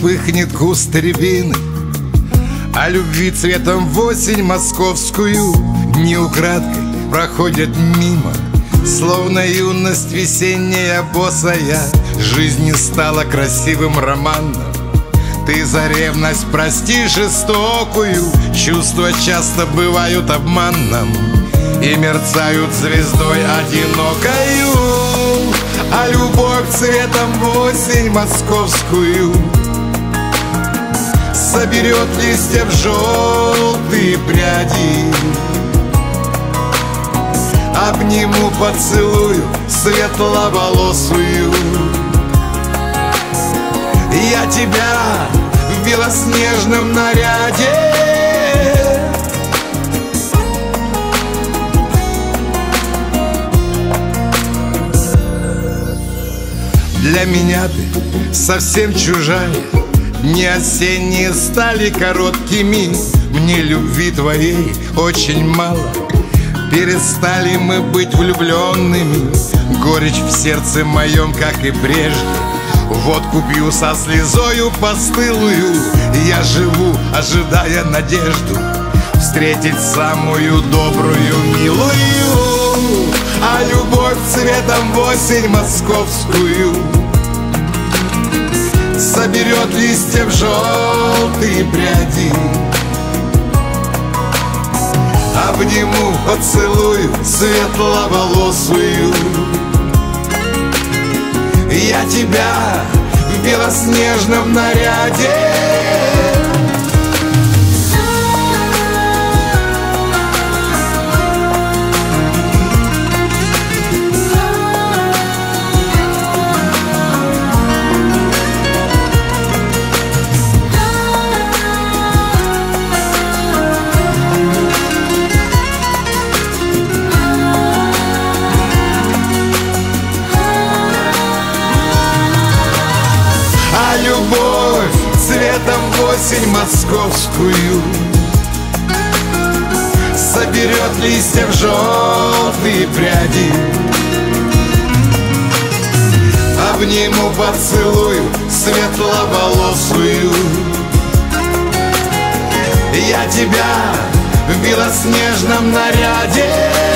вспыхнет куст рябины, о любви цветом в осень московскую дни украдкой проходят мимо. Словно юность весенняя босая, жизнь не стала красивым романом. Ты за ревность прости жестокую, чувства часто бывают обманом и мерцают звездой одинокою. А любовь цветом в осень московскую соберет листья в желтые пряди. Обниму, поцелую светловолосую. Я тебя в белоснежном наряде. Для меня ты совсем чужая, дни осенние стали короткими. Мне любви твоей очень мало, перестали мы быть влюбленными. Горечь в сердце моем, как и прежде, водку пью со слезою постылую. Я живу, ожидая надежду встретить самую добрую, милую. А любовь цветом в осень московскую соберет листья в желтые пряди. Обниму, поцелую светловолосую. Я тебя в белоснежном наряде. Любовь цветом в осень московскую соберет листья в желтые пряди. Обниму, поцелую светловолосую. Я тебя в белоснежном наряде.